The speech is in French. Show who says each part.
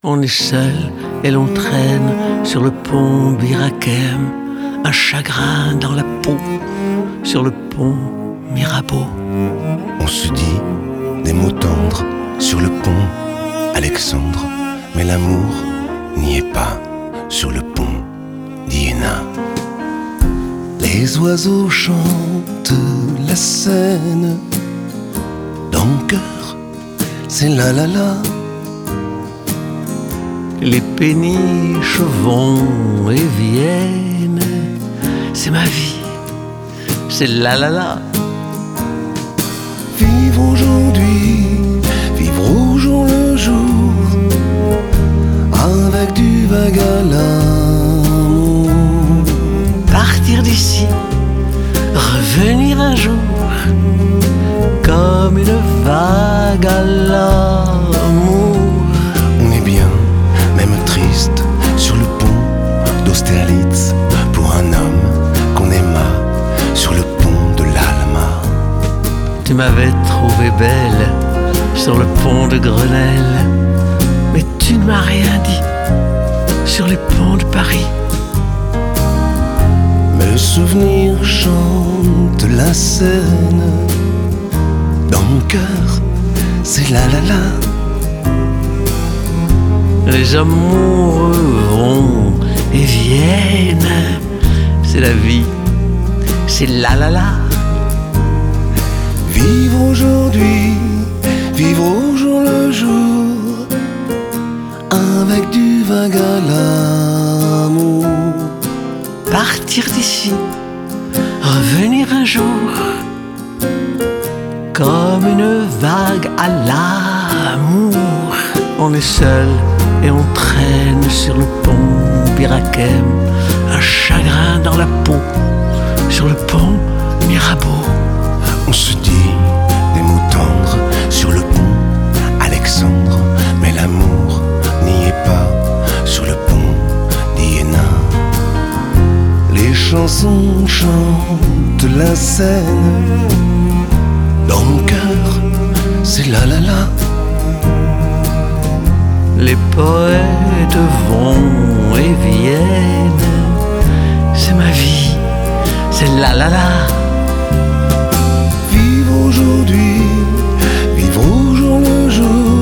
Speaker 1: On est seul et l'on traîne sur le pont Birakem, un chagrin dans la peau, sur le pont Mirabeau.
Speaker 2: On se dit des mots tendres sur le pont Alexandre, mais l'amour n'y est pas sur le pont d'Iéna. Les oiseaux chantent la Seine, dans mon cœur c'est la la la.
Speaker 1: Les péniches vont et viennent, c'est ma vie, c'est la la la.
Speaker 2: Vivre aujourd'hui, vivre au jour le jour, avec du vague à l'amour.
Speaker 1: Partir d'ici, revenir un jour, comme une vague à l'amour.
Speaker 2: On est bien, même triste, sur le pont d'Austerlitz, pour un homme qu'on aima, sur le pont de l'Alma.
Speaker 1: Tu m'avais trouvée belle sur le pont de Grenelle, mais tu ne m'as rien dit sur les ponts de Paris.
Speaker 2: Mes souvenirs chantent la Seine, dans mon cœur c'est la la la.
Speaker 1: Les amoureux vont et viennent, c'est la vie, c'est la la la.
Speaker 2: Vivre aujourd'hui, vivre au jour le jour, avec du vague à l'amour.
Speaker 1: Partir d'ici, revenir un jour, comme une vague à l'amour. On est seul et on traîne sur le pont Birakem, un chagrin dans la peau, sur le pont Mirabeau.
Speaker 2: On se dit des mots tendres sur le pont Alexandre, mais l'amour n'y est pas sur le pont d'Iéna. Les chansons chantent la Seine, dans mon cœur c'est la la la.
Speaker 1: Les poètes vont et viennent, c'est ma vie, c'est la la la.
Speaker 2: Vivre aujourd'hui, vivre au jour le jour,